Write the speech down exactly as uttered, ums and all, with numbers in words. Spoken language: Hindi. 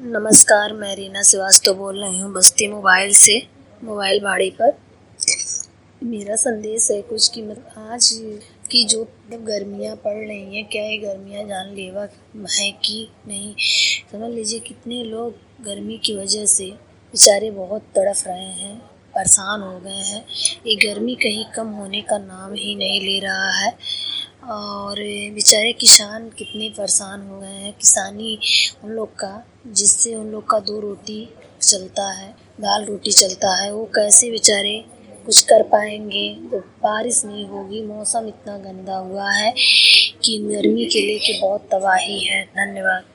नमस्कार, मैं रीना श्रीवास्तव बोल रही हूँ बस्ती मोबाइल से, मोबाइल भाड़े पर। मेरा संदेश है कुछ कि मतलब आज की जो मतलब गर्मियाँ पड़ रही हैं, क्या ये गर्मियाँ जानलेवा हैं कि नहीं। समझ लीजिए कितने लोग गर्मी की वजह से बेचारे बहुत तड़फ रहे हैं, परेशान हो गए हैं। ये गर्मी कहीं कम होने का नाम ही नहीं ले रहा है और बेचारे किसान कितने परेशान हो गए हैं। किसानी उन लोग का जिससे उन लोग का दो रोटी चलता है, दाल रोटी चलता है, वो कैसे बेचारे कुछ कर पाएंगे जब बारिश नहीं होगी। मौसम इतना गंदा हुआ है कि गर्मी के लेके बहुत तबाही है। धन्यवाद।